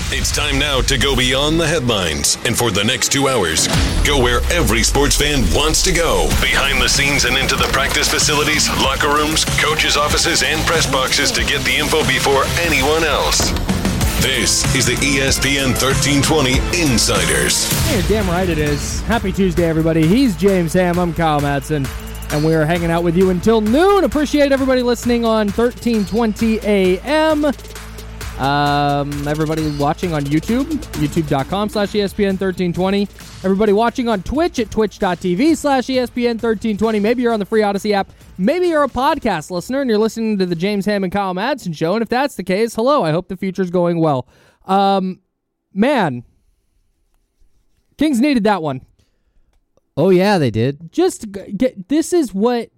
It's time now to go beyond the headlines. And for the next 2 hours, go where every sports fan wants to go. Behind the scenes and into the practice facilities, locker rooms, coaches' offices, and press boxes to get the info before anyone else. This is the ESPN 1320 Insiders. Hey, you're damn right it is. Happy Tuesday, everybody. He's James Ham. I'm Kyle Madsen. And we are hanging out with you until noon. Appreciate everybody listening on 1320 AM. Everybody watching on YouTube, youtube.com/ESPN1320. Everybody watching on Twitch at twitch.tv/ESPN1320. Maybe you're on the free Odyssey app. Maybe you're a podcast listener and you're listening to the James Ham and Kyle Madsen show. And if that's the case, hello. I hope the future's going well. Man, Kings needed that one. Oh, yeah, they did. This is what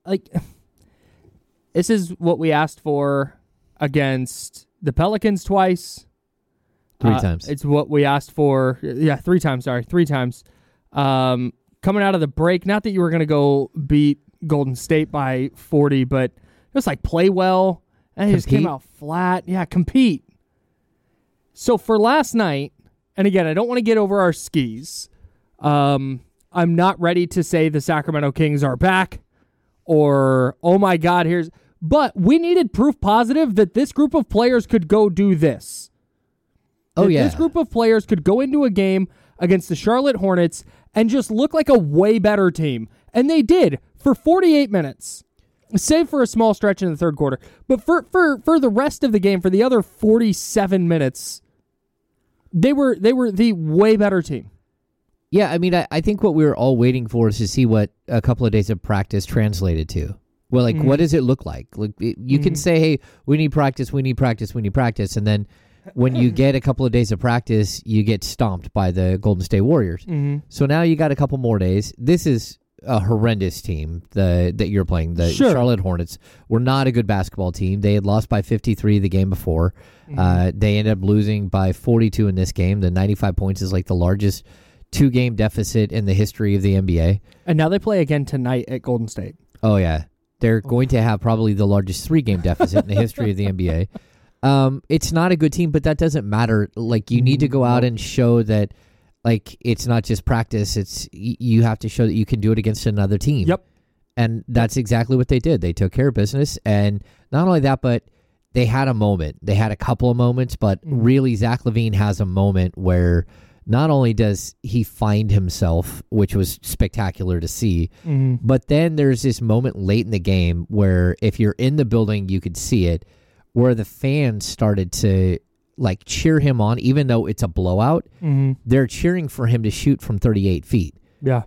we asked for against the Pelicans twice. Three times. It's what we asked for. Yeah, 3 times. Sorry, 3 times. Coming out of the break, not that you were going to go beat Golden State by 40, but just play well. And it just came out flat. Yeah, compete. So for last night, and again, I don't want to get over our skis. I'm not ready to say the Sacramento Kings are back or, oh my God, but we needed proof positive that this group of players could go do this. Oh, yeah. This group of players could go into a game against the Charlotte Hornets and just look like a way better team. And they did for 48 minutes, save for a small stretch in the third quarter. But for the rest of the game, for the other 47 minutes, they were the way better team. Yeah, I mean, I think what we were all waiting for is to see what a couple of days of practice translated to. Well, what does it look like? You can say, hey, we need practice, and then when you get a couple of days of practice, you get stomped by the Golden State Warriors. Mm-hmm. So now you got a couple more days. This is a horrendous team that you're playing. The Charlotte Hornets were not a good basketball team. They had lost by 53 the game before. Mm-hmm. They ended up losing by 42 in this game. The 95 points is the largest 2-game deficit in the history of the NBA. And now they play again tonight at Golden State. Oh, yeah. They're going to have probably the largest 3-game deficit in the history of the NBA. It's not a good team, but that doesn't matter. You need to go out and show that, it's not just practice. You have to show that you can do it against another team. Yep. And that's exactly what they did. They took care of business. And not only that, but they had a moment. They had a couple of moments, but really Zach LaVine has a moment where not only does he find himself, which was spectacular to see, but then there's this moment late in the game where if you're in the building, you could see it, where the fans started to cheer him on, even though it's a blowout. They're cheering for him to shoot from 38 feet. Yeah.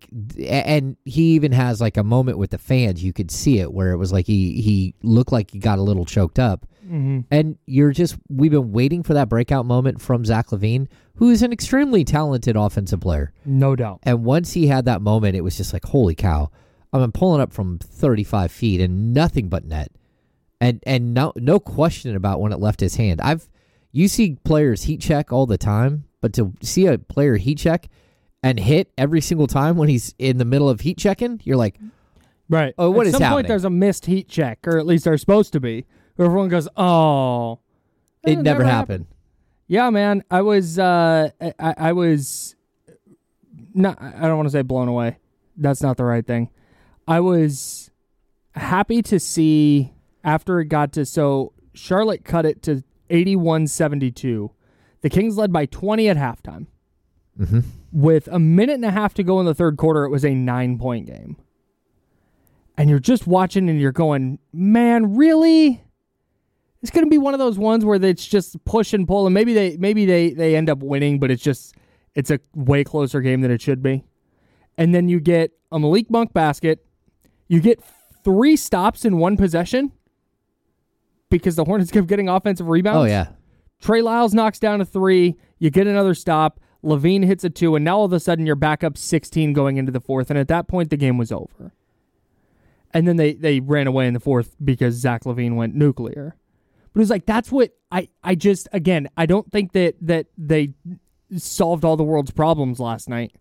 And he even has a moment with the fans. You could see it where it was he looked like he got a little choked up. And we've been waiting for that breakout moment from Zach LaVine, who is an extremely talented offensive player. No doubt. And once he had that moment, it was just holy cow. I'm pulling up from 35 feet and nothing but net. And no question about when it left his hand. You see players heat check all the time, but to see a player heat check and hit every single time when he's in the middle of heat checking, you're like, right. Oh, what is happening? At some point, there's a missed heat check, or at least there's supposed to be. Where everyone goes, oh. It never happened. Yeah, man. I was not, I don't want to say blown away. That's not the right thing. I was happy to see after it got to, so Charlotte cut it to 81-72. The Kings led by 20 at halftime. Mm-hmm. With a minute and a half to go in the third quarter, it was a 9-point game. And you're just watching and you're going, man, really? It's going to be one of those ones where it's just push and pull, and maybe they end up winning, but it's a way closer game than it should be. And then you get a Malik Monk basket. You get 3 stops in one possession because the Hornets kept getting offensive rebounds. Oh, yeah. Trey Lyles knocks down a 3. You get another stop. LaVine hits a 2, and now all of a sudden you're back up 16 going into the fourth, and at that point the game was over. And then they ran away in the fourth because Zach LaVine went nuclear. But it was that's what I just, again, I don't think that they solved all the world's problems last night.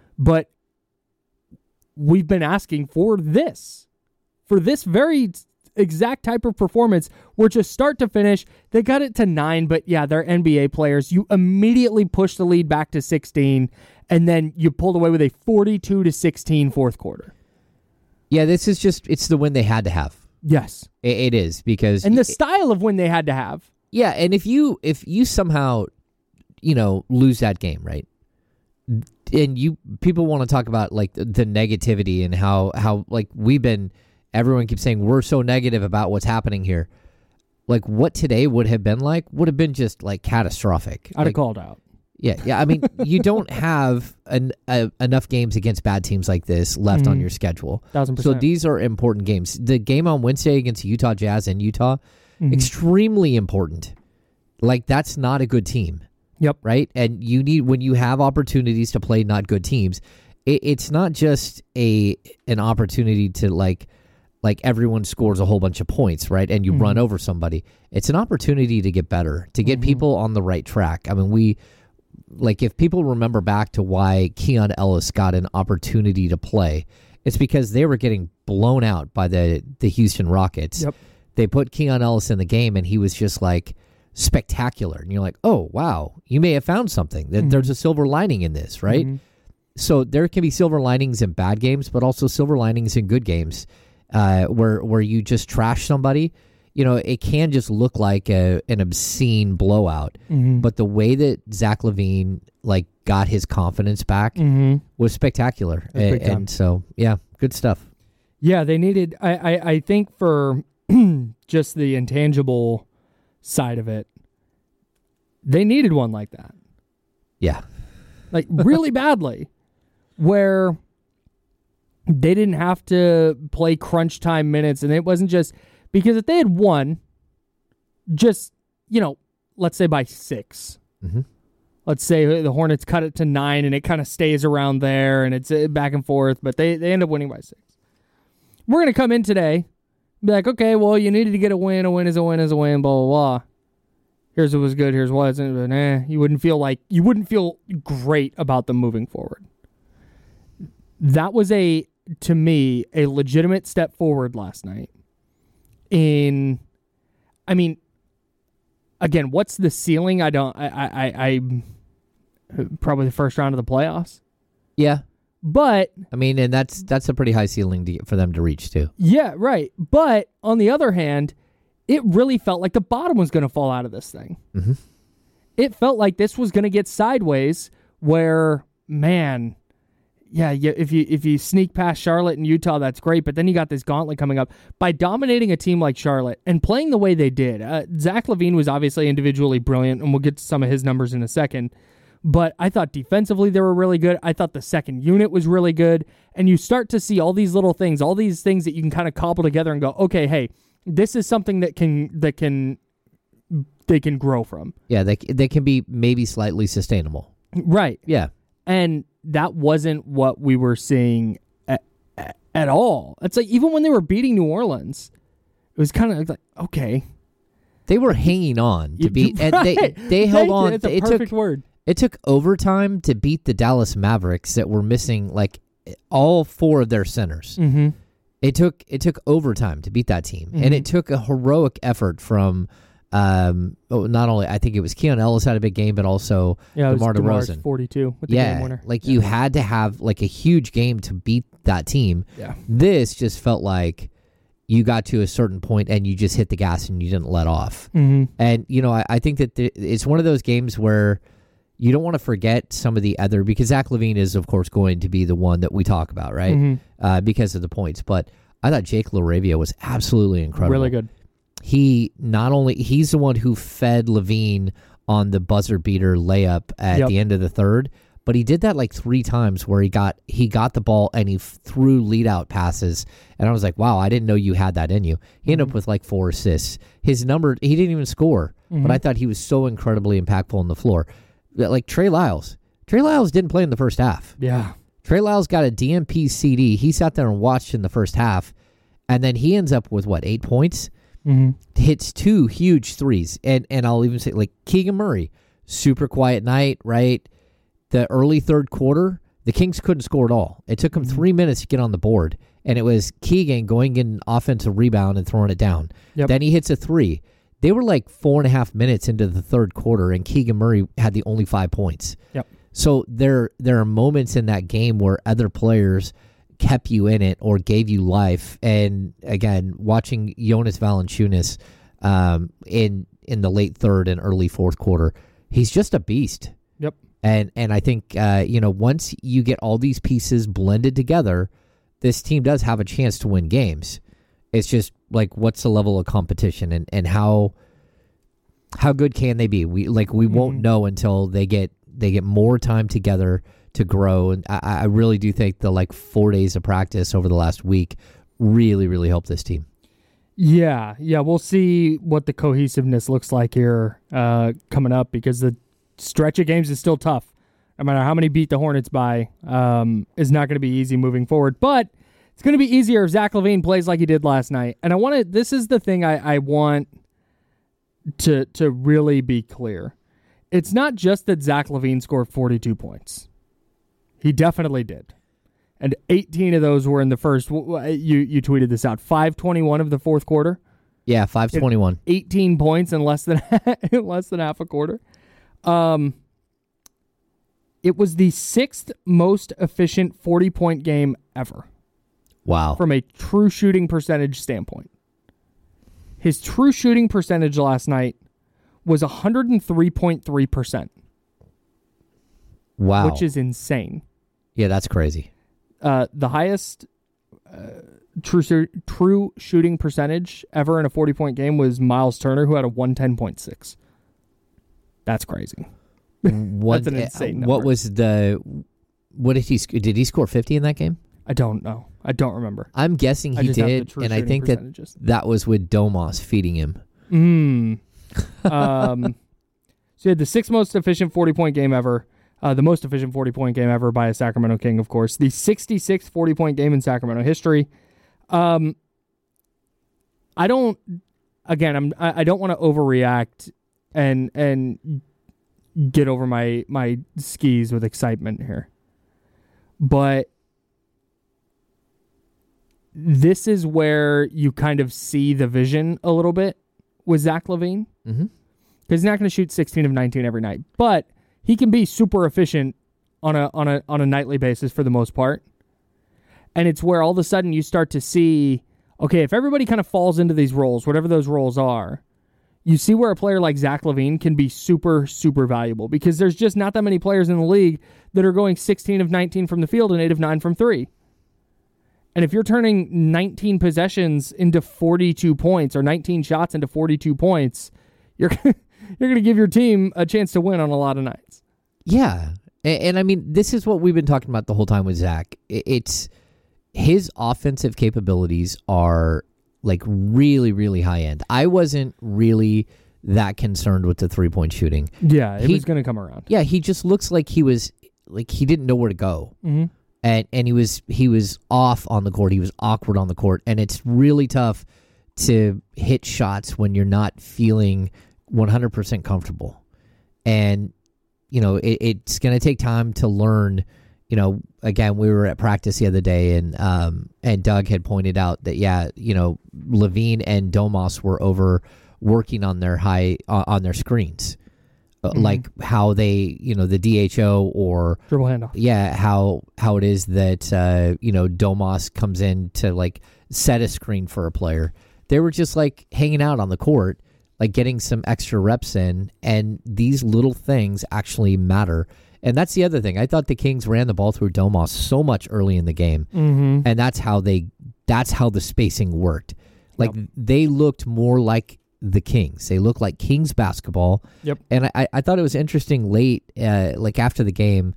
But we've been asking for this very exact type of performance where just start to finish, they got it to 9, but yeah, they're NBA players. You immediately push the lead back to 16, and then you pulled away with a 42-16 fourth quarter. Yeah, this is just, it's the win they had to have. Yes. It is, because... And the style of win they had to have. Yeah, and if you somehow, lose that game, right? And people want to talk about like the negativity and how like everyone keeps saying we're so negative about what's happening here. Like what today would have been just like catastrophic. I'd have called out. Yeah. I mean, you don't have enough games against bad teams like this left on your schedule. 1,000%. So these are important games. The game on Wednesday against Utah Jazz in Utah, extremely important. Like that's not a good team. Yep. Right? And you need, when you have opportunities to play not good teams, it's not just an opportunity to like everyone scores a whole bunch of points, right? And you run over somebody. It's an opportunity to get better, to get people on the right track. I mean, if people remember back to why Keon Ellis got an opportunity to play, it's because they were getting blown out by the Houston Rockets. Yep. They put Keon Ellis in the game, and he was just like spectacular. And you're like, oh, wow, you may have found something. There's a silver lining in this, right? So there can be silver linings in bad games, but also silver linings in good games where you just trash somebody. It can just look like an obscene blowout. But the way that Zach LaVine got his confidence back was spectacular. And so, yeah, good stuff. Yeah, they needed, I think for just the intangible side of it, they needed one like that. Yeah. Like really badly, where they didn't have to play crunch time minutes, and it wasn't just because if they had won just, let's say by 6, let's say the Hornets cut it to 9 and it kind of stays around there and it's back and forth, but they end up winning by 6. We're going to come in today, be like, okay, well, you needed to get a win. A win is a win is a win, blah, blah, blah. Here's what was good, here's what wasn't, but you wouldn't feel great about them moving forward. That was to me, a legitimate step forward last night. Again, what's the ceiling? I probably the first round of the playoffs. Yeah. But and that's a pretty high ceiling for them to reach too. Yeah, right. But on the other hand, it really felt like the bottom was going to fall out of this thing. It felt like this was going to get sideways where, man, yeah, if you sneak past Charlotte and Utah, that's great. But then you got this gauntlet coming up. By dominating a team like Charlotte and playing the way they did, Zach LaVine was obviously individually brilliant, and we'll get to some of his numbers in a second. But I thought defensively they were really good. I thought the second unit was really good. And you start to see all these little things, all these things that you can kind of cobble together and go, okay, hey, this is something that they can grow from. Yeah, they can be maybe slightly sustainable. Right. Yeah. And that wasn't what we were seeing at all. It's like even when they were beating New Orleans, it was kind of like, okay. They were hanging on to beat. And they held on. It's a perfect word. It took overtime to beat the Dallas Mavericks that were missing all 4 of their centers. It took overtime to beat that team, and it took a heroic effort from not only I think it was Keon Ellis had a big game, but also DeMar DeRozan, 42 with the game winner. You had to have a huge game to beat that team. Yeah, this just felt like you got to a certain point and you just hit the gas and you didn't let off. And I think that it's one of those games where you don't want to forget some of the other, because Zach LaVine is, of course, going to be the one that we talk about, right? Because of the points. But I thought Jake LaRavia was absolutely incredible. Really good. He's the one who fed LaVine on the buzzer beater layup at the end of the third, but he did that 3 times where he got the ball and he threw lead out passes. And I was like, wow, I didn't know you had that in you. He ended up with 4 assists. His number, he didn't even score, but I thought he was so incredibly impactful on the floor. Trey Lyles. Trey Lyles didn't play in the first half. Yeah. Trey Lyles got a DMP CD. He sat there and watched in the first half, and then he ends up with, 8 points? Hits 2 huge threes. And I'll even say, Keegan Murray, super quiet night, right? The early third quarter, the Kings couldn't score at all. It took them 3 minutes to get on the board, and it was Keegan going in offensive rebound and throwing it down. Yep. Then he hits a three. They were like 4.5 minutes into the third quarter, and Keegan Murray had the only 5 points. Yep. So there are moments in that game where other players kept you in it or gave you life. And again, watching Jonas Valanciunas in the late third and early fourth quarter, he's just a beast. Yep. And I think once you get all these pieces blended together, this team does have a chance to win games. It's just like, what's the level of competition and how good can they be? We won't know until they get more time together to grow. And I really do think the 4 days of practice over the last week really, really helped this team. Yeah. We'll see what the cohesiveness looks like here coming up, because the stretch of games is still tough. No matter how many beat the Hornets by, is not going to be easy moving forward. But it's going to be easier if Zach LaVine plays like he did last night. And this is the thing I want to really be clear. It's not just that Zach LaVine scored 42 points. He definitely did. And 18 of those were in the first. You tweeted this out. 5:21 of the fourth quarter. Yeah, 5:21. 18 points in less than half a quarter. It was the 6th most efficient 40-point game ever. Wow. From a true shooting percentage standpoint. His true shooting percentage last night was 103.3%. Wow. Which is insane. Yeah, that's crazy. The highest true shooting percentage ever in a 40-point game was Miles Turner, who had a 110.6. That's crazy. That's an insane number. What did he score 50 in that game? I don't know. I don't remember. I'm guessing he did, and I think that was with Domas feeding him. So you had the 6th most efficient 40-point game ever, the most efficient 40-point game ever by a Sacramento King, of course. The 66th 40-point game in Sacramento history. I don't want to overreact and get over my skis with excitement here. But this is where you kind of see the vision a little bit with Zach LaVine. Mm-hmm. Because he's not going to shoot 16 of 19 every night. But he can be super efficient on a nightly basis for the most part. And it's where all of a sudden you start to see, okay, if everybody kind of falls into these roles, whatever those roles are, you see where a player like Zach LaVine can be super, super valuable, because there's just not that many players in the league that are going 16 of 19 from the field and 8 of 9 from 3. And if you're turning 19 possessions into 42 points or 19 shots into 42 points, you're going to give your team a chance to win on a lot of nights. Yeah. And I mean, this is what we've been talking about the whole time with Zach. It's his offensive capabilities are really, really high end. I wasn't really that concerned with the 3-point shooting. Yeah, it was going to come around. Yeah, he just looks like he didn't know where to go. Mm-hmm. And he was off on the court. He was awkward on the court. And it's really tough to hit shots when you're not feeling 100% comfortable. And, it's going to take time to learn. Again, we were at practice the other day, and Doug had pointed out that, LaVine and Domas were over working on their on their screens. Like how they, the DHO or dribble handoff. Yeah, how it is that Domas comes in to set a screen for a player. They were just hanging out on the court, getting some extra reps in, and these little things actually matter. And that's the other thing. I thought the Kings ran the ball through Domas so much early in the game, and that's how the spacing worked. They looked more like the Kings. They look like Kings basketball. Yep. And I thought it was interesting late, after the game,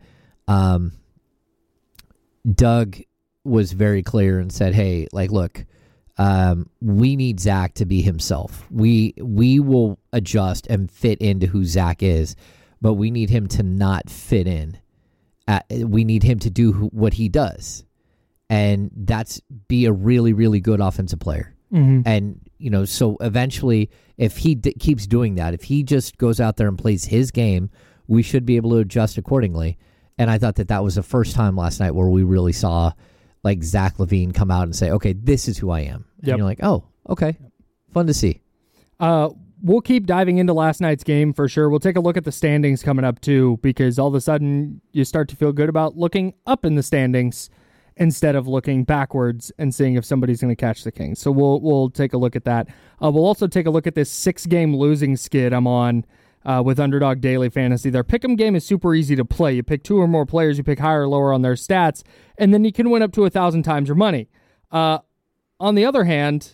Doug was very clear and said, hey, look, we need Zach to be himself. We will adjust and fit into who Zach is, but we need him to not fit in. We need him to do what he does. And that's be a really, really good offensive player. Mm-hmm. And, so eventually, if he keeps doing that, if he just goes out there and plays his game, we should be able to adjust accordingly. And I thought that was the first time last night where we really saw, like Zach LaVine come out and say, okay, this is who I am. And Yep. you're like, oh, okay. Fun to see. We'll keep diving into last night's game for sure. We'll take a look at the standings coming up too, because all of a sudden you start to feel good about looking up in the standings instead of looking backwards and seeing if somebody's going to catch the Kings. So we'll take a look at that. We'll also take a look at this 6-game losing skid I'm on with Underdog Daily Fantasy. Their pick'em game is super easy to play. You pick 2 or more players, you pick higher or lower on their stats, and then you can win up to 1,000 times your money. On the other hand,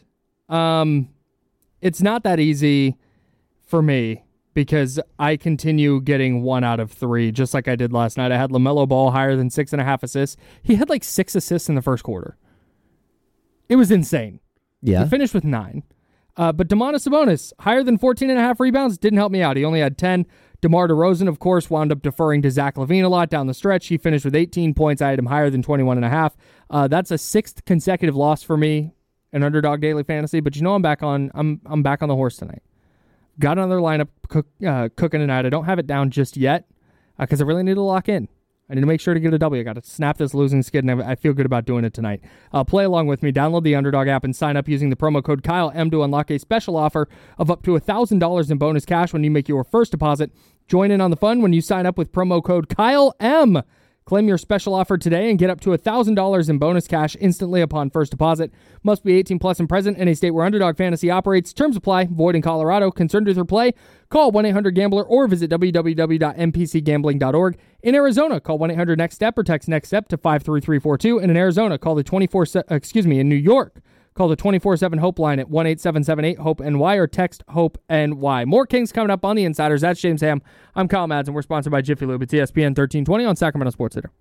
it's not that easy for me because I continue getting 1 out of 3, just like I did last night. I had LaMelo Ball higher than 6.5 assists. He had like 6 assists in the first quarter. It was insane. Yeah. He finished with 9. But Domantas Sabonis, higher than 14.5 rebounds, didn't help me out. He only had 10. DeMar DeRozan, of course, wound up deferring to Zach LaVine a lot down the stretch. He finished with 18 points. I had him higher than 21.5. That's a 6th consecutive loss for me in Underdog Daily Fantasy. But I'm back on the horse tonight. Got another lineup cooking tonight. I don't have it down just yet because I really need to lock in. I need to make sure to get a W. I got to snap this losing skid, and I feel good about doing it tonight. Play along with me. Download the Underdog app and sign up using the promo code KyleM to unlock a special offer of up to $1,000 in bonus cash when you make your first deposit. Join in on the fun when you sign up with promo code KyleM. Claim your special offer today and get up to $1,000 in bonus cash instantly upon first deposit. Must be 18 plus and present in a state where Underdog Fantasy operates. Terms apply. Void in Colorado. Concerned with your play? Call 1-800-GAMBLER or visit www.mpcgambling.org. In Arizona, call 1-800-NEXT-STEP or text NEXT STEP to 53342. And in Arizona, call the in New York, call the 24/7 Hope line at 1-8778-HOPE-NY or text HOPE-NY. More Kings coming up on The Insiders. That's James Ham. I'm Kyle Madsen. We're sponsored by Jiffy Lube. It's ESPN 1320 on Sacramento Sports Center.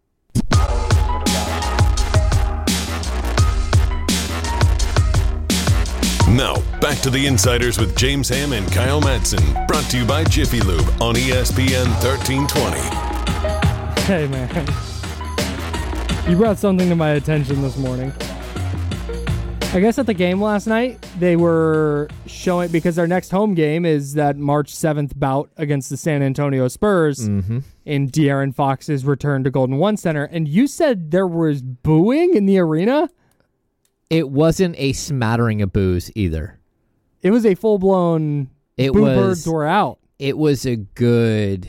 Now, back to The Insiders with James Ham and Kyle Madsen. Brought to you by Jiffy Lube on ESPN 1320. Hey, man. You brought something to my attention this morning. I guess at the game last night, they were showing, because their next home game is that March 7th bout against the San Antonio Spurs in De'Aaron Fox's return to Golden One Center. And you said there was booing in the arena? It wasn't a smattering of boos either. It was a full-blown boo birds were out. It was a good,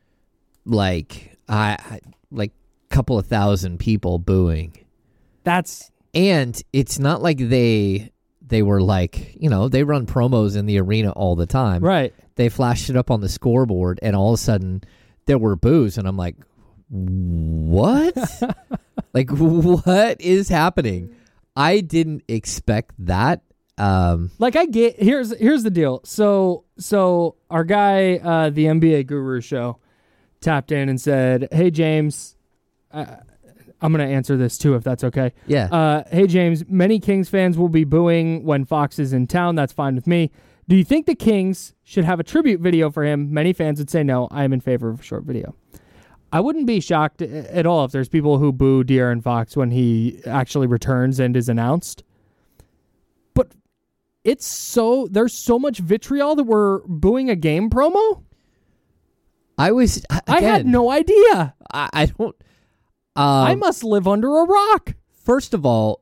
couple of thousand people booing. And it's not like they were like, they run promos in the arena all the time. Right. They flashed it up on the scoreboard, and all of a sudden there were boos, and I'm like, what? What is happening? I didn't expect that. Here's the deal. So our guy, the NBA Guru Show, tapped in and said, "Hey James, I'm going to answer this too, if that's okay." Yeah. Hey James, many Kings fans will be booing when Fox is in town. That's fine with me. Do you think the Kings should have a tribute video for him? Many fans would say no. I am in favor of a short video. I wouldn't be shocked at all if there's people who boo De'Aaron Fox when he actually returns and is announced. But there's so much vitriol that we're booing a game promo? I had no idea. I don't... I must live under a rock. First of all,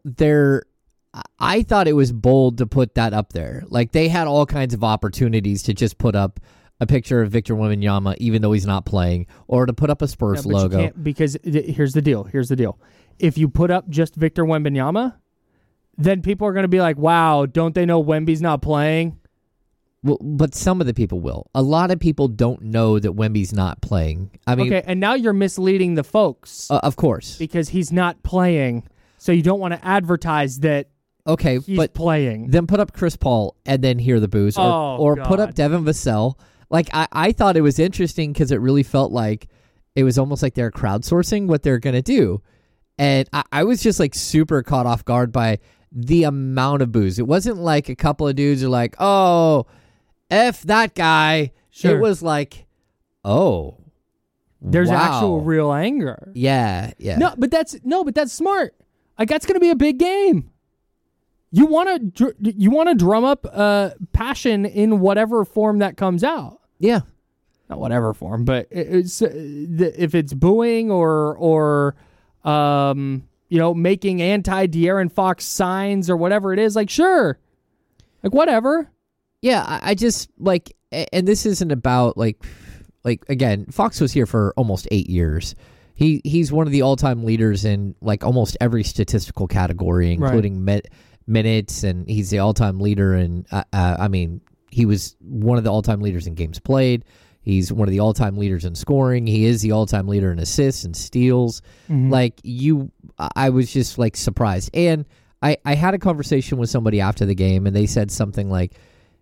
I thought it was bold to put that up there. Like, they had all kinds of opportunities to just put up a picture of Victor Wembanyama, even though he's not playing, or to put up a Spurs logo. You can't, because here's the deal. If you put up just Victor Wembanyama, then people are going to be like, wow, don't they know Wemby's not playing? Well, but some of the people will. A lot of people don't know that Wemby's not playing. I mean, okay, and now you're misleading the folks. Of course. Because he's not playing, so you don't want to advertise that he's playing. Then put up Chris Paul and then hear the boos. Or put up Devin Vassell. Like, I thought it was interesting because it really felt like it was almost like they're crowdsourcing what they're going to do. And I was just like super caught off guard by the amount of boos. It wasn't like a couple of dudes are like, oh, F that guy. Sure. It was like, oh, there's wow. actual real anger. Yeah. No, but that's smart. Like, that's going to be a big game. You want to drum up passion in whatever form that comes out. Yeah. Not whatever form, but if it's booing or making anti-De'Aaron Fox signs or whatever it is, like, sure. Like, whatever. Yeah, I just, like, and this isn't about, like again, Fox was here for almost 8 years. He's one of the all-time leaders in, like, almost every statistical category, including minutes, and he's the all-time leader in, he was one of the all-time leaders in games played. He's one of the all-time leaders in scoring. He is the all-time leader in assists and steals. Mm-hmm. I was just, like, surprised. And I had a conversation with somebody after the game, and they said something like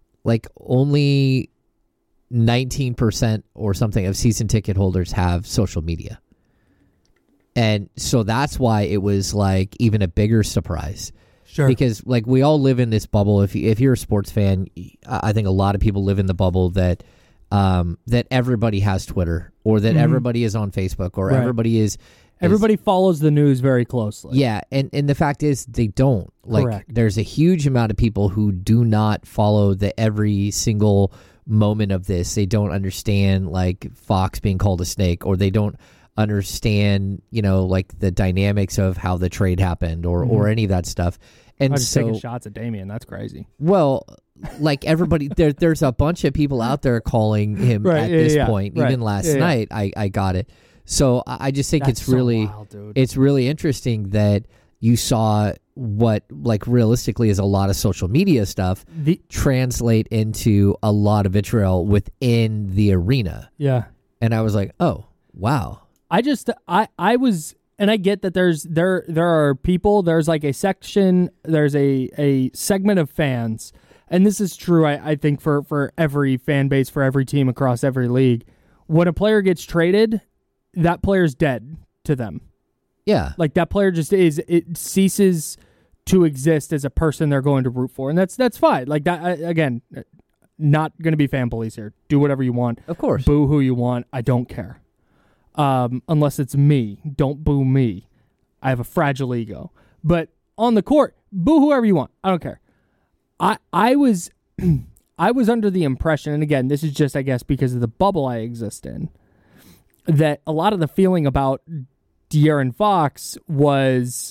only 19% or something of season ticket holders have social media. And so that's why it was, like, even a bigger surprise. Sure. Because, like, we all live in this bubble. If you're a sports fan, I think a lot of people live in the bubble that everybody has Twitter, or that everybody is on Facebook, or everybody follows the news very closely. Yeah, and the fact is they don't. Like, correct. There's a huge amount of people who do not follow every single moment of this. They don't understand, like, Fox being called a snake, or they don't understand, like, the dynamics of how the trade happened, or any of that stuff. And I was taking shots at Damian. That's crazy. Well, like, everybody, there's a bunch of people out there calling him at this point. Even last night, I got it. So I just think it's really, wild, dude. It's really interesting that you saw what, like, realistically is a lot of social media stuff translate into a lot of vitriol within the arena. Yeah. And I was like, oh, wow. I was, and I get that there are people, there's like a section, there's a segment of fans, and this is true, I think, for every fan base, for every team across every league. When a player gets traded, that player's dead to them. Yeah. Like, that player it ceases to exist as a person they're going to root for, and that's fine. Like, that, again, not going to be fan police here. Do whatever you want. Of course. Boo who you want. I don't care. Unless it's me. Don't boo me. I have a fragile ego. But on the court, boo whoever you want. I don't care. I was under the impression, and again, this is just, I guess, because of the bubble I exist in, that a lot of the feeling about De'Aaron Fox was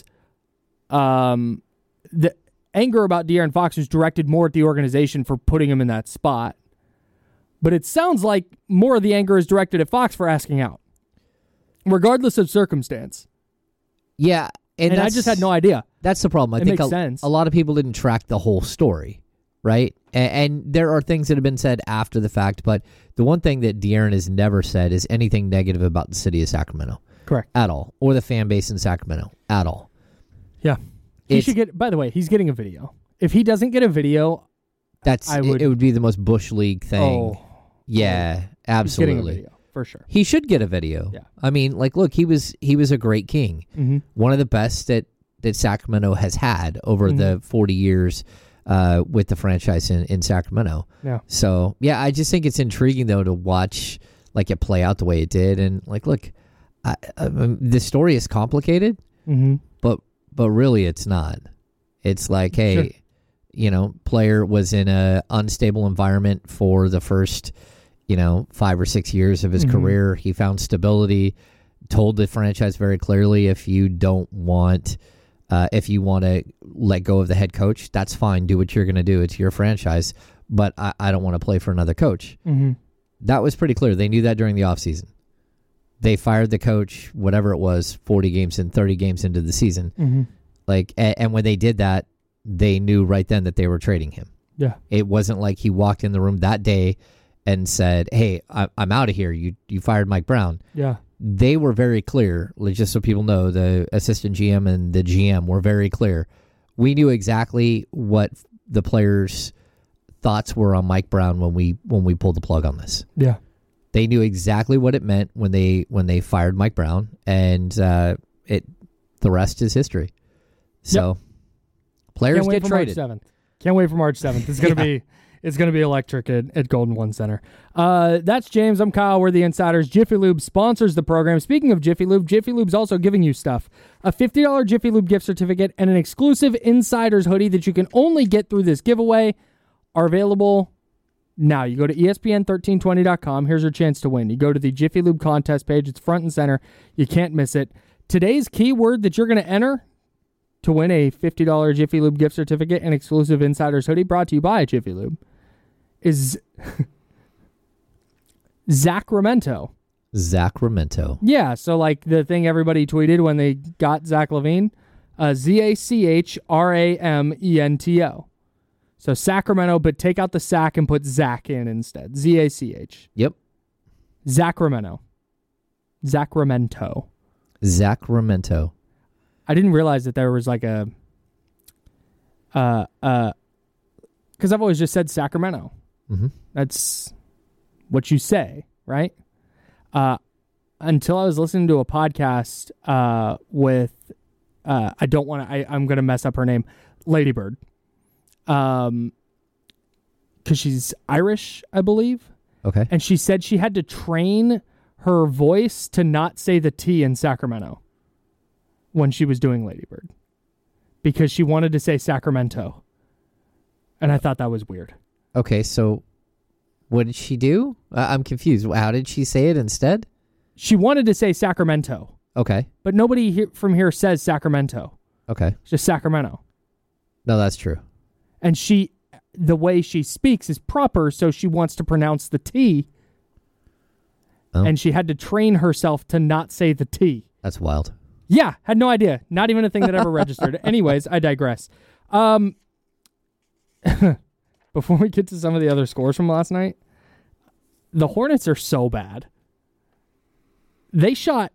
the anger about De'Aaron Fox was directed more at the organization for putting him in that spot. But it sounds like more of the anger is directed at Fox for asking out, regardless of circumstance. Yeah, and I just had no idea. That's the problem. I think makes sense. A lot of people didn't track the whole story, right? And there are things that have been said after the fact, but the one thing that De'Aaron has never said is anything negative about the city of Sacramento. Correct. At all. Or the fan base in Sacramento. At all. Yeah. He should get, by the way, he's getting a video. If he doesn't get a video, it would be the most Bush League thing. Oh. Yeah, absolutely. He's getting a video, for sure. He should get a video. Yeah. I mean, like, look, he was a great king. Mm-hmm. One of the best that Sacramento has had over the 40 years with the franchise in Sacramento. Yeah. So, yeah, I just think it's intriguing, though, to watch, like, it play out the way it did. And, like, look, the story is complicated, but really it's not. It's like, hey, player was in a unstable environment for the first, 5 or 6 years of his career. He found stability, told the franchise very clearly, if you want to let go of the head coach, that's fine. Do what you're going to do. It's your franchise, but I don't want to play for another coach. Mm-hmm. That was pretty clear. They knew that during the offseason. They fired the coach, whatever it was, 30 games into the season. Mm-hmm. And when they did that, they knew right then that they were trading him. Yeah. It wasn't like he walked in the room that day and said, hey, I'm out of here. You fired Mike Brown. Yeah. They were very clear, just so people know, the assistant GM and the GM were very clear. We knew exactly what the players' thoughts were on Mike Brown when we pulled the plug on this. Yeah. They knew exactly what it meant when they fired Mike Brown, and the rest is history. So, players get traded. Can't wait for March 7th. It's gonna be electric at Golden One Center. That's James. I'm Kyle. We're the Insiders. Jiffy Lube sponsors the program. Speaking of Jiffy Lube's also giving you stuff: a $50 Jiffy Lube gift certificate and an exclusive Insiders hoodie that you can only get through this giveaway are available now. You go to ESPN1320.com. Here's your chance to win. You go to the Jiffy Lube contest page. It's front and center. You can't miss it. today's keyword that you're going to enter to win a $50 Jiffy Lube gift certificate and exclusive Insiders hoodie brought to you by Jiffy Lube is Sacramento. Sacramento. Yeah, so like the thing everybody tweeted when they got Zach LaVine, Zachramento. So Sacramento, but take out the Sac and put Zach in instead. Zach. Yep. Sacramento. I didn't realize that there was like a, because I've always just said Sacramento. Mm-hmm. That's what you say, right? Until I was listening to a podcast with, I'm going to mess up her name, Lady Bird. Because she's Irish, I believe. Okay. And she said she had to train her voice to not say the T in Sacramento when she was doing Lady Bird. Because she wanted to say Sacramento. And I thought that was weird. Okay, so what did she do? I'm confused. How did she say it instead? She wanted to say Sacramento. Okay. But nobody from here says Sacramento. Okay. It's just Sacramento. No, that's true. And the way she speaks is proper, so she wants to pronounce the T. Oh. And she had to train herself to not say the T. That's wild. Yeah, had no idea. Not even a thing that ever registered. Anyways, I digress. Before we get to some of the other scores from last night, the Hornets are so bad. They shot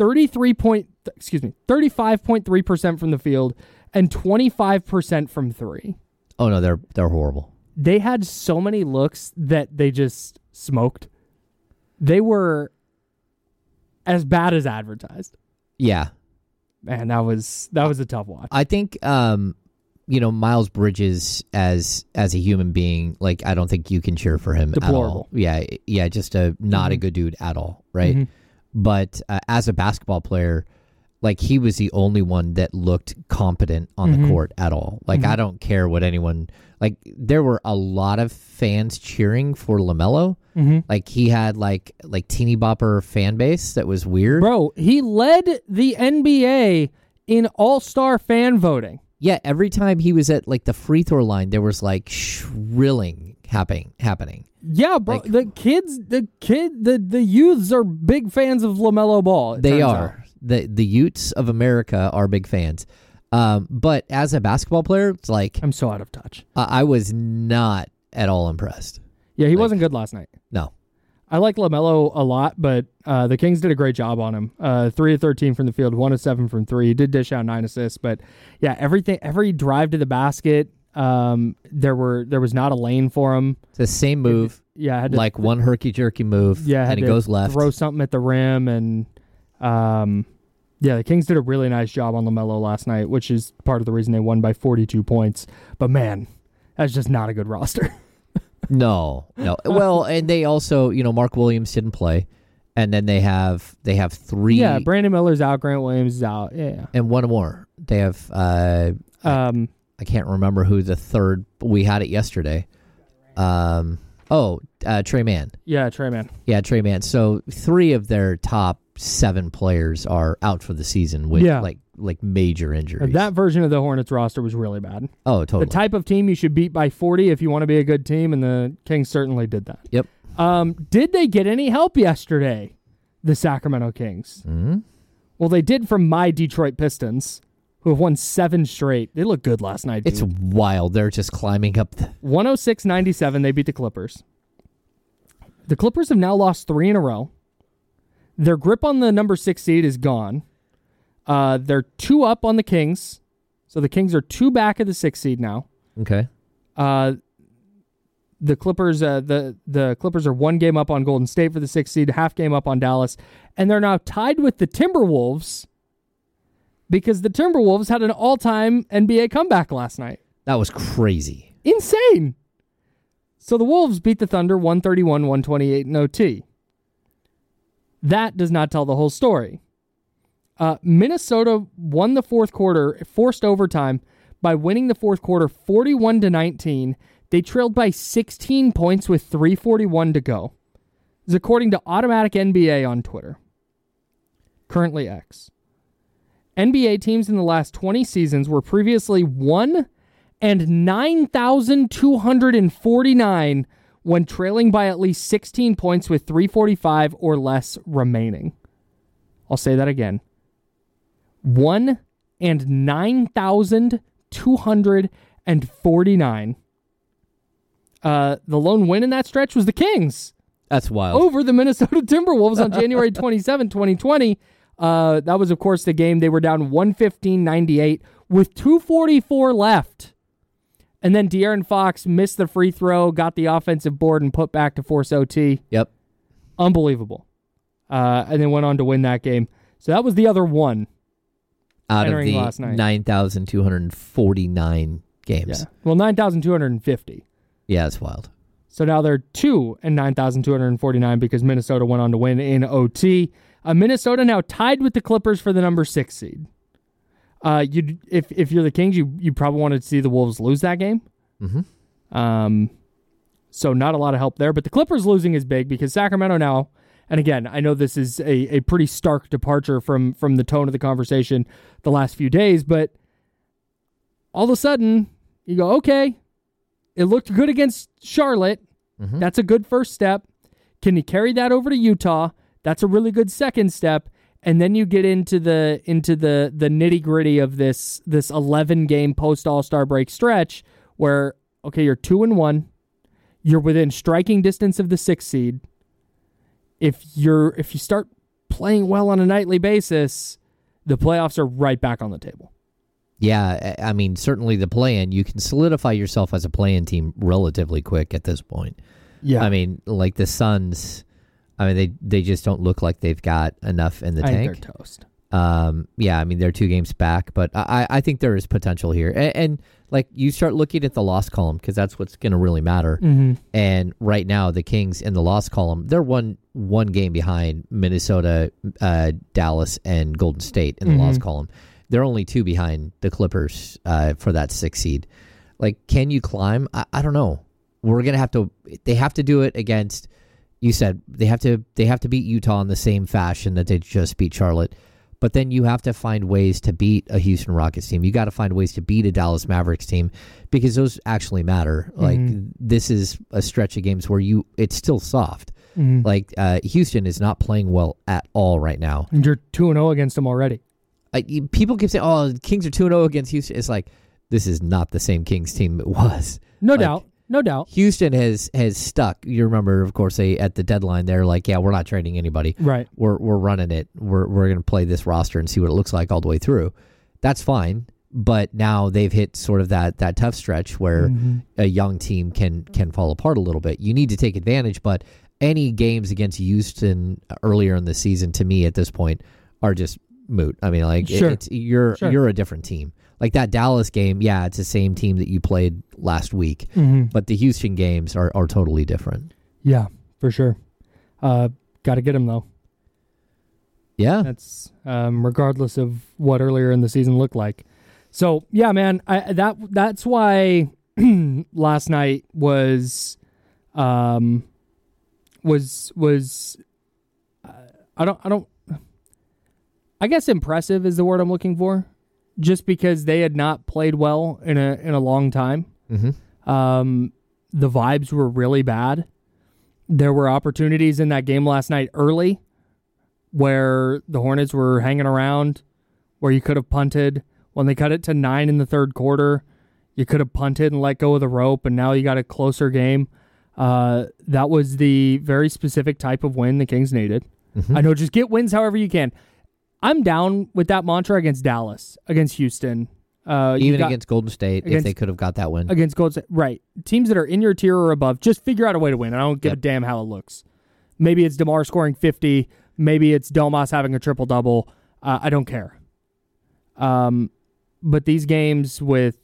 35.3% from the field and 25% from three. Oh no, they're horrible. They had so many looks that they just smoked. They were as bad as advertised. Yeah. Man, that was a tough watch. I think Miles Bridges as a human being, like I don't think you can cheer for him Deplorable. at all. Yeah, just not a good dude at all, right? Mm-hmm. But as a basketball player, like he was the only one that looked competent on the court at all. Like I don't care what anyone, like there were a lot of fans cheering for LaMelo. Mm-hmm. Like he had like teeny bopper fan base that was weird. Bro, he led the NBA in all-star fan voting. Yeah, every time he was at like the free throw line, there was like shrilling happening. Yeah, bro. Like, the youths are big fans of LaMelo Ball. They are. The Utes of America are big fans. But as a basketball player, it's like I'm so out of touch. I was not at all impressed. Yeah, he wasn't good last night. No. I like LaMelo a lot, but the Kings did a great job on him. 3 of 13 from the field, 1 of 7 from 3. He did dish out 9 assists, but yeah, every drive to the basket, there was not a lane for him. It's the same move. Had to, like one herky-jerky move, and he goes left. Throw something at the rim, and the Kings did a really nice job on LaMelo last night, which is part of the reason they won by 42 points. But man, that's just not a good roster. No. Well, and they also, Mark Williams didn't play, and then they have 3. Yeah, Brandon Miller's out, Grant Williams is out. Yeah, and one more. They have I can't remember who the third. We had it yesterday. Trey Mann. Yeah, Trey Mann. Yeah, Trey Mann. So 3 of their top 7 players are out for the season with like major injuries. That version of the Hornets roster was really bad. Oh, totally. The type of team you should beat by 40 if you want to be a good team, and the Kings certainly did that. Yep. Did they get any help yesterday, the Sacramento Kings? Mm-hmm. Well, they did from my Detroit Pistons, who have won 7 straight. They looked good last night, dude. It's wild. They're just climbing up. 106-97, they beat the Clippers. The Clippers have now lost 3 in a row. Their grip on the number 6 seed is gone. They're 2 up on the Kings. So the Kings are 2 back of the 6 seed now. Okay. The Clippers the Clippers are 1 game up on Golden State for the 6th seed, half game up on Dallas, and they're now tied with the Timberwolves because the Timberwolves had an all-time NBA comeback last night. That was crazy. Insane. So the Wolves beat the Thunder 131-128 in OT. That does not tell the whole story. Minnesota won the fourth quarter, forced overtime, by winning the fourth quarter 41-19. They trailed by 16 points with 3:41 to go. This is according to Automatic NBA on Twitter. Currently X. NBA teams in the last 20 seasons were previously 1 and 9,249 when trailing by at least 16 points with 3:45 or less remaining. I'll say that again. 1 and 9,249. The lone win in that stretch was the Kings. That's wild. Over the Minnesota Timberwolves on January 27, 2020. That was, of course, the game. They were down 115-98 with 2:44 left. And then De'Aaron Fox missed the free throw, got the offensive board, and put back to force OT. Yep. Unbelievable. And then went on to win that game. So that was the other one. Out of the last night. 9,249 games. Yeah. Well, 9,250. Yeah, it's wild. So now they're 2 and 9,249 because Minnesota went on to win in OT. Minnesota now tied with the Clippers for the number 6 seed. If you're the Kings, you probably wanted to see the Wolves lose that game. Mm-hmm. So not a lot of help there. But the Clippers losing is big because Sacramento now, and again, I know this is a pretty stark departure from the tone of the conversation the last few days, but all of a sudden you go, okay, it looked good against Charlotte. Mm-hmm. That's a good first step. Can you carry that over to Utah? That's a really good second step. And then you get into the nitty-gritty of this 11-game post-All-Star break stretch where, okay, you're 2-1. You're within striking distance of the 6th seed. If you start playing well on a nightly basis, the playoffs are right back on the table. Yeah, I mean, certainly the play-in, you can solidify yourself as a play-in team relatively quick at this point. Yeah. I mean, like the Suns, I mean, they just don't look like they've got enough in the tank. They're toast. Yeah, I mean, they're 2 games back, but I think there is potential here. And like, you start looking at the loss column because that's what's going to really matter. Mm-hmm. And right now, the Kings in the loss column, they're one game behind Minnesota, Dallas, and Golden State in the loss column. They're only 2 behind the Clippers for that 6th seed. Like, can you climb? I don't know. We're going to have to. They have to do it against. You said they have to beat Utah in the same fashion that they just beat Charlotte. But then you have to find ways to beat a Houston Rockets team. You got to find ways to beat a Dallas Mavericks team because those actually matter. Like, this is a stretch of games where it's still soft. Like, Houston is not playing well at all right now. And you're 2-0 against them already. People keep saying, "Oh, the Kings are 2-0 against Houston." It's like, this is not the same Kings team it was. No doubt. Houston has stuck. You remember, of course, at the deadline, they're like, "Yeah, we're not trading anybody. Right. We're running it. We're going to play this roster and see what it looks like all the way through." That's fine, but now they've hit sort of that tough stretch where a young team can fall apart a little bit. You need to take advantage, but any games against Houston earlier in the season, to me, at this point, are just moot. I mean, like, sure. You're a different team. Like that Dallas game, yeah, it's the same team that you played last week, but the Houston games are totally different. Yeah, for sure. Got to get them though. Yeah, that's regardless of what earlier in the season looked like. So yeah, man, that's why last night was I guess impressive is the word I'm looking for, just because they had not played well in a long time. The vibes were really bad. There were opportunities in that game last night early where the Hornets were hanging around, where you could have punted. When they cut it to 9 in the third quarter, you could have punted and let go of the rope, and now you got a closer game. That was the very specific type of win the Kings needed. I know, just get wins however you can. I'm down with that mantra against Dallas, against Houston. Even against Golden State, if they could have got that win. Against Golden State, right. Teams that are in your tier or above, just figure out a way to win. I don't give a damn how it looks. Maybe it's DeMar scoring 50. Maybe it's Domas having a triple-double. I don't care. But these games with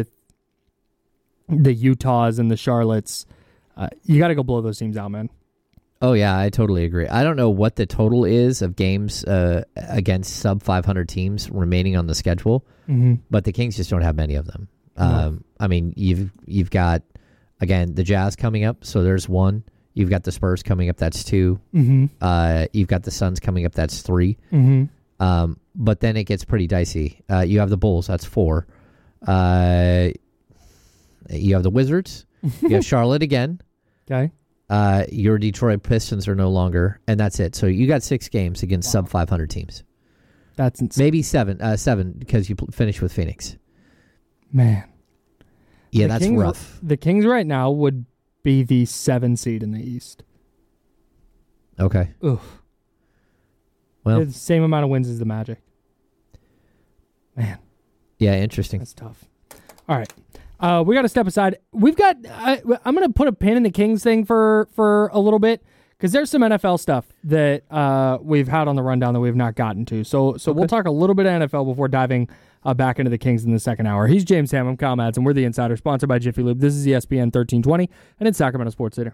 the Utahs and the Charlottes, you got to go blow those teams out, man. Oh, yeah, I totally agree. I don't know what the total is of games against sub-500 teams remaining on the schedule, but the Kings just don't have many of them. No. I mean, you've got, again, the Jazz coming up, so there's 1. You've got the Spurs coming up, that's 2. You've got the Suns coming up, that's 3. But then it gets pretty dicey. You have the Bulls. That's 4. You have the Wizards. You have Charlotte again. Okay. Your Detroit Pistons are no longer, and that's it. So you got 6 games against sub 500 teams. That's insane. Maybe 7 because you finished with Phoenix. Man. Yeah, The that's Kings, rough. The Kings right now would be the 7 seed in the East. Okay. Oof. Well, They have the same amount of wins as the Magic. Man, yeah, interesting. that's tough. All right. We got to step aside. We've got. I'm going to put a pin in the Kings thing for a little bit because there's some NFL stuff that we've had on the rundown that we've not gotten to. So we'll talk a little bit of NFL before diving back into the Kings in the second hour. He's James Ham. I'm Kyle Madsen. We're the Insider, sponsored by Jiffy Lube. This is ESPN 1320, and it's Sacramento Sports Center.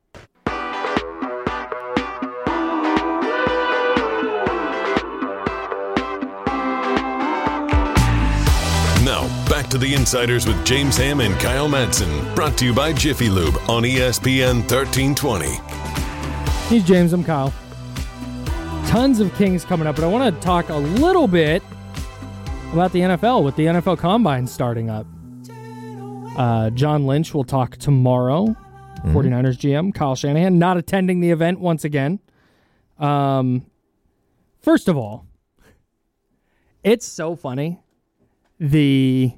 Now, back to the Insiders with James Ham and Kyle Madsen. Brought to you by Jiffy Lube on ESPN 1320. He's James. I'm Kyle. Tons of Kings coming up, but I want to talk a little bit about the NFL with the NFL Combine starting up. John Lynch will talk tomorrow. 49ers GM Kyle Shanahan not attending the event once again. First of all, it's so funny. Just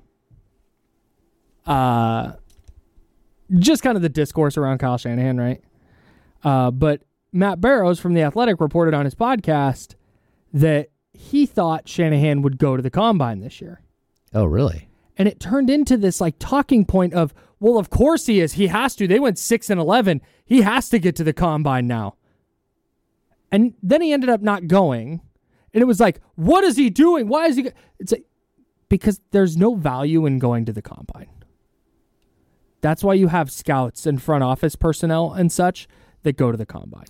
kind of the discourse around Kyle Shanahan, right? But Matt Barrows from The Athletic reported on his podcast that he thought Shanahan would go to the Combine this year. Oh, really? And it turned into this like talking point of, well, of course he is. He has to. They went 6-11. He has to get to the Combine now. And then he ended up not going. And it was like, what is he doing? Why is he? It's like, because there's no value in going to the Combine. That's why you have scouts and front office personnel and such that go to the Combine.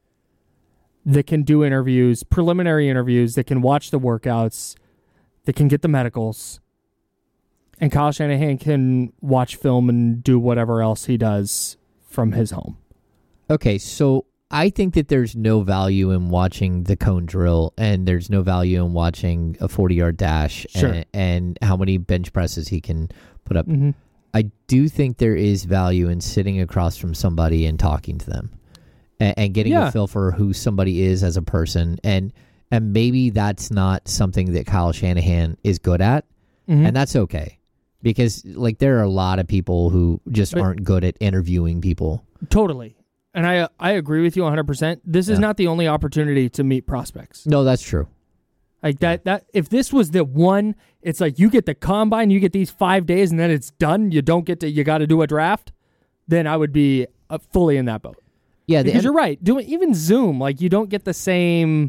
That can do interviews, preliminary interviews, that can watch the workouts, that can get the medicals. And Kyle Shanahan can watch film and do whatever else he does from his home. Okay, so I think that there's no value in watching the cone drill, and there's no value in watching a 40-yard dash and how many bench presses he can put up. Mm-hmm. I do think there is value in sitting across from somebody and talking to them and getting a feel for who somebody is as a person. And maybe that's not something that Kyle Shanahan is good at, and that's okay. Because like there are a lot of people who just aren't good at interviewing people. Totally. And I agree with you 100%. This is not the only opportunity to meet prospects. No, that's true. Like that if this was the one, it's like you get the Combine, you get these 5 days, and then it's done. You don't get to, you got to do a draft. Then I would be fully in that boat. Yeah, because you're right. Doing even Zoom, like you don't get the same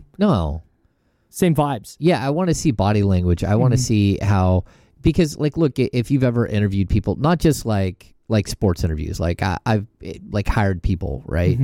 vibes. Yeah, I want to see body language. I want to see how, because like, look, if you've ever interviewed people, not just like sports interviews, like I've like hired people, right?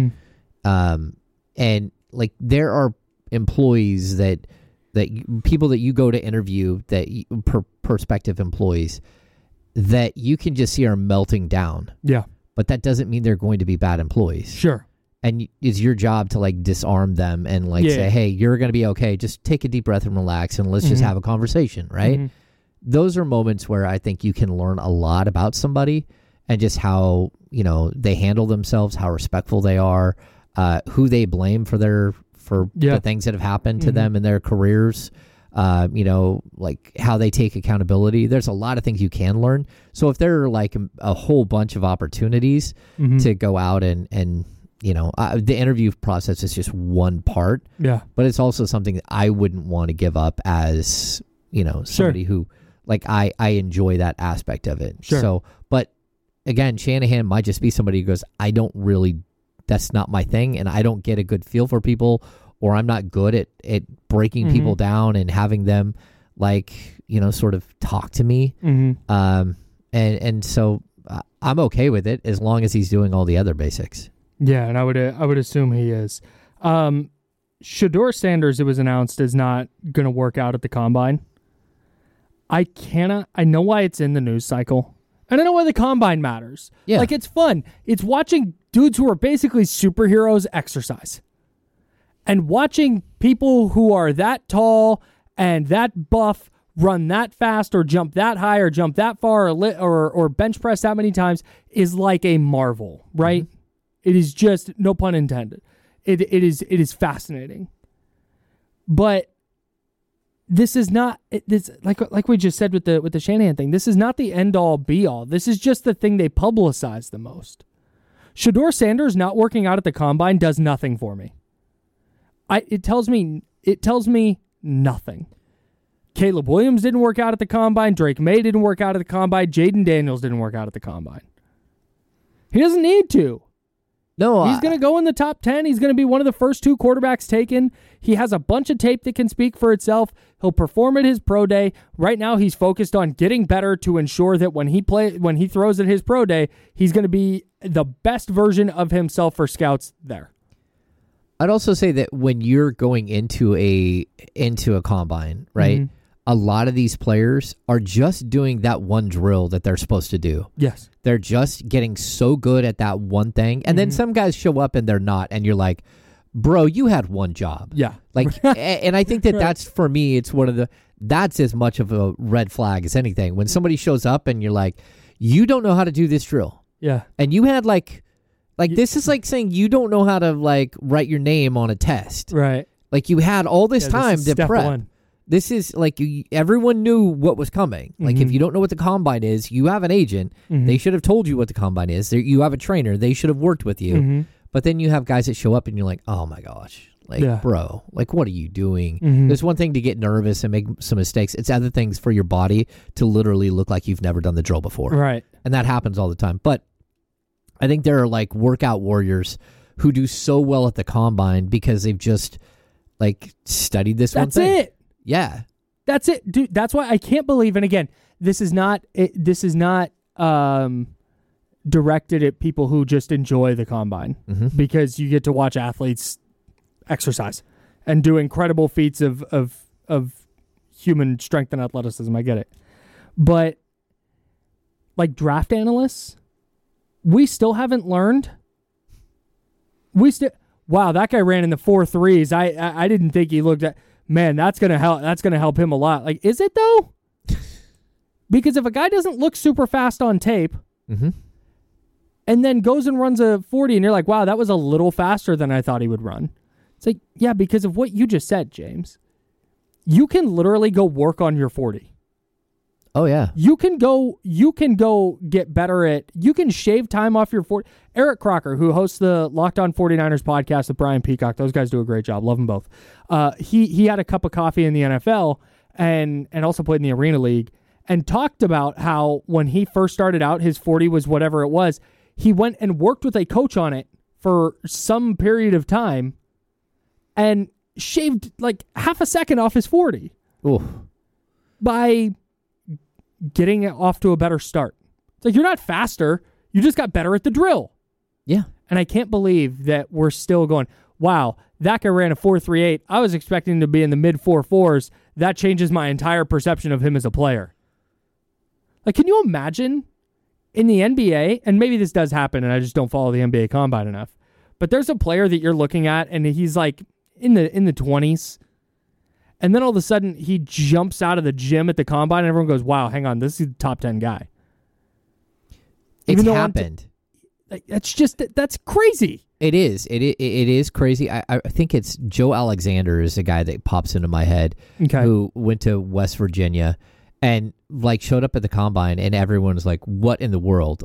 And like there are employees that people that you go to interview, that prospective employees that you can just see are melting down. Yeah. But that doesn't mean they're going to be bad employees. Sure. And it's your job to like disarm them and like say, hey, you're going to be okay. Just take a deep breath and relax, and let's just have a conversation, right? Those are moments where I think you can learn a lot about somebody and just how, they handle themselves, how respectful they are, who they blame for the things that have happened to them in their careers, like how they take accountability. There's a lot of things you can learn. So if there are like a whole bunch of opportunities to go out and the interview process is just one part. Yeah. But it's also something that I wouldn't want to give up as, somebody who, like, I enjoy that aspect of it. Sure. So, but again, Shanahan might just be somebody who goes, that's not my thing, and I don't get a good feel for people, or I'm not good at breaking people down and having them, like, sort of talk to me. And so I'm okay with it as long as he's doing all the other basics. Yeah, and I would assume he is. Shedeur Sanders, it was announced, is not going to work out at the Combine. I know why it's in the news cycle. And I know why the Combine matters. Yeah. Like, it's fun. It's watching dudes who are basically superheroes exercise. And watching people who are that tall and that buff run that fast or jump that high or jump that far or bench press that many times is like a marvel, right? Mm-hmm. It is just, no pun intended. It is fascinating. But this is not this like we just said with the Shanahan thing. This is not the end all be all. This is just the thing they publicize the most. Shedeur Sanders not working out at the combine does nothing for me. It tells me nothing. Caleb Williams didn't work out at the combine. Drake May didn't work out at the combine. Jaden Daniels didn't work out at the combine. He doesn't need to. No, he's going to go in the top 10. He's going to be one of the first 2 quarterbacks taken. He has a bunch of tape that can speak for itself. He'll perform at his pro day. Right now, he's focused on getting better to ensure that when he throws at his pro day, he's going to be the best version of himself for scouts there. I'd also say that when you're going into a combine, right? Mm-hmm. A lot of these players are just doing that one drill that they're supposed to do. Yes. They're just getting so good at that one thing. And then some guys show up and they're not. And you're like, bro, you had one job. Yeah. Like, and I think that that's, for me, it's that's as much of a red flag as anything. When somebody shows up and you're like, you don't know how to do this drill. Yeah. And you had this is like saying you don't know how to write your name on a test. Right. Like you had all this time to prep. One. This is everyone knew what was coming. Like if you don't know what the combine is, you have an agent. They should have told you what the combine is. You have a trainer. They should have worked with you. But then you have guys that show up and you're like, oh my gosh, bro, what are you doing? There's one thing to get nervous and make some mistakes. It's other things for your body to literally look like you've never done the drill before. Right. And that happens all the time. But I think there are workout warriors who do so well at the combine because they've just studied this one thing. That's it. Yeah. That's it, dude. That's why I can't believe, and again, this is not directed at people who just enjoy the combine because you get to watch athletes exercise and do incredible feats of human strength and athleticism. I get it. But draft analysts, we still haven't learned. Wow, that guy ran in the 4.3s. I didn't think he looked at. Man, that's gonna help him a lot. Is it though? Because if a guy doesn't look super fast on tape, and then goes and runs a 40, and you're like, wow, that was a little faster than I thought he would run. It's yeah, because of what you just said, James. You can literally go work on your 40. Oh yeah. You can go get better at. You can shave time off your 40. Eric Crocker, who hosts the Locked On 49ers podcast with Brian Peacock, those guys do a great job. Love them both. He had a cup of coffee in the NFL and also played in the Arena League and talked about how when he first started out, his 40 was whatever it was. He went and worked with a coach on it for some period of time and shaved half a second off his 40. Ooh. By getting it off to a better start. It's you're not faster. You just got better at the drill. Yeah. And I can't believe that we're still going, wow, that guy ran a 4.38. I was expecting him to be in the mid 4.4s. That changes my entire perception of him as a player. Can you imagine in the NBA, and maybe this does happen and I just don't follow the NBA combine enough, but there's a player that you're looking at and he's in the 20s. And then all of a sudden, he jumps out of the gym at the combine, and everyone goes, wow, hang on, this is the top 10 guy. It's happened. That's crazy. It is. It is crazy. I think it's Joe Alexander is the guy that pops into my head who went to West Virginia and showed up at the combine, and everyone was like, what in the world?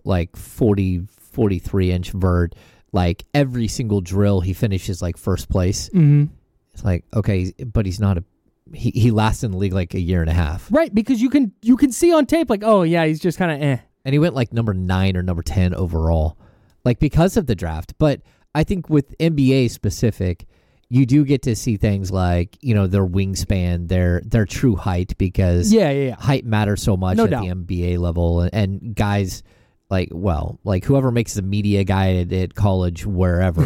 43-inch vert. Every single drill, he finishes first place. Mm-hmm. It's okay, but he's not he lasts in the league a year and a half. Right, because you can see on tape oh yeah, he's just kind of eh. And he went number 9 or number 10 overall. Because of the draft. But I think with NBA specific, you do get to see things their wingspan, their true height, because height matters so much at the NBA level, and guys whoever makes the media guide at college, wherever,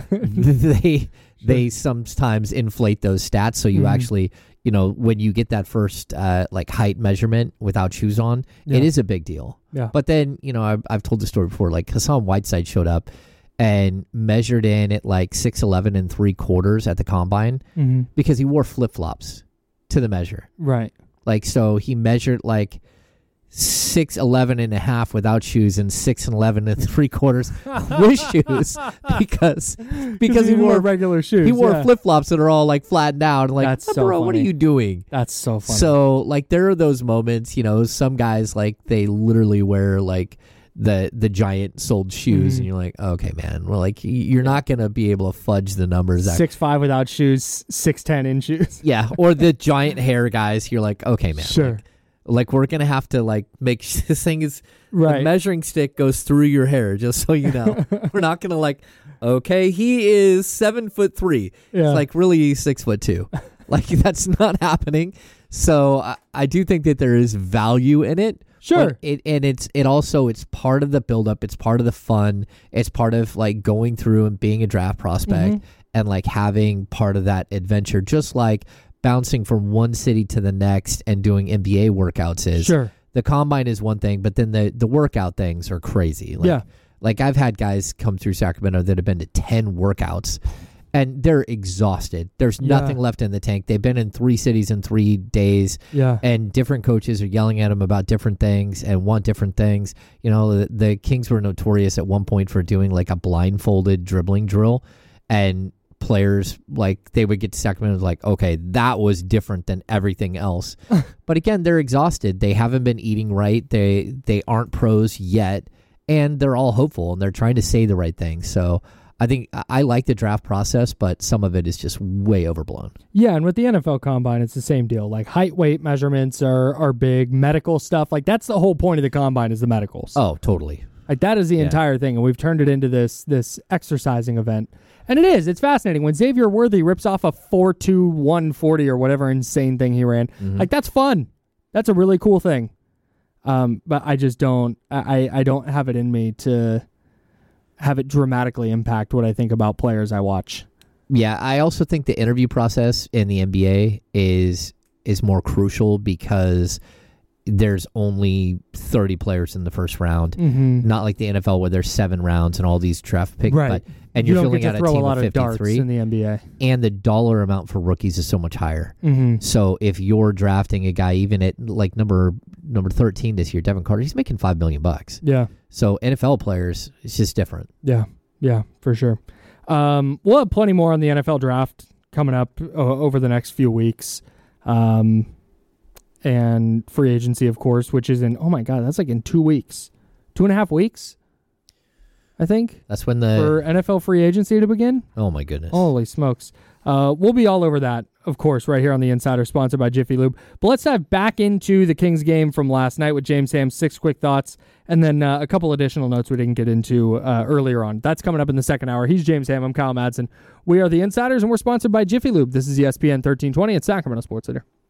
they sometimes inflate those stats. So you actually, when you get that first height measurement without shoes on, it is a big deal. Yeah. But then, I've told the story before, Hassan Whiteside showed up and measured in at like 6'11 and 3/4 at the combine because he wore flip-flops to the measure. Right. Like, so he measured like 6'11 and a half without shoes and 6'11 and 3/4 with shoes because he wore regular shoes. He wore flip-flops that are all like flattened out. And like, That's oh, so bro, what are funny. you doing? That's so funny. So like there are those moments, you know, some guys like they literally wear like the giant soled shoes and you're like, okay, man, well, like you're not going to be able to fudge the numbers. 6'5" without shoes, 6'10" in shoes. Yeah. Or the giant hair guys. You're like, okay, man. Sure. Like we're going to have to like make this thing is Right. the measuring stick goes through your hair, just so you know. We're not going to like, okay, he is 7'3". Yeah. It's like really 6'2". Like that's not happening. So I do think that there is value in it. Sure. It's also part of the buildup. It's part of the fun. It's part of like going through and being a draft prospect and like having part of that adventure, just like bouncing from one city to the next and doing NBA workouts is. Sure. The combine is one thing, but then the workout things are crazy. Like, Yeah. Like I've had guys come through Sacramento that have been to 10 workouts and they're exhausted. There's nothing left in the tank. They've been in 3 cities in 3 days. Yeah. And different coaches are yelling at them about different things and want different things. You know, the Kings were notorious at one point for doing like a blindfolded dribbling drill, and players, like, they would get to Sacramento and like, okay, that was different than everything else. But again, they're exhausted. They haven't been eating right. They aren't pros yet, and they're all hopeful and they're trying to say the right things. So I think I like the draft process, but some of it is just way overblown. Yeah, and with the NFL Combine, it's the same deal. Like height, weight measurements are big. Medical stuff, like that's the whole point of the Combine is the medicals. Oh, totally. Like that is the entire thing, and we've turned it into this exercising event. And it is. It's fascinating. When Xavier Worthy rips off a 4.2 140 or whatever insane thing he ran, like that's fun. That's a really cool thing. But I just don't. I don't have it in me to have it dramatically impact what I think about players I watch. Yeah, I also think the interview process in the NBA is more crucial because there's only 30 players in the first round. Not like the NFL where there's 7 rounds and all these draft picks. Right. And You you're don't filling get out to a throw team a lot of of darts 53. in the NBA. And the dollar amount for rookies is so much higher. So if you're drafting a guy even at like number 13 this year, Devin Carter, he's making $5 million. Yeah. So NFL players, it's just different. Yeah, for sure. We'll have plenty more on the NFL draft coming up over the next few weeks. And free agency, of course, which is in, oh my God, that's like in 2 weeks. 2.5 weeks, I think. That's when for NFL free agency to begin. Oh my goodness. Holy smokes. We'll be all over that, of course, right here on The Insider, sponsored by Jiffy Lube. But let's dive back into the Kings game from last night with James Ham, 6 quick thoughts, and then a couple additional notes we didn't get into earlier on. That's coming up in the second hour. He's James Ham. I'm Kyle Madsen. We are The Insiders, and we're sponsored by Jiffy Lube. This is ESPN 1320 at Sacramento Sports Leader.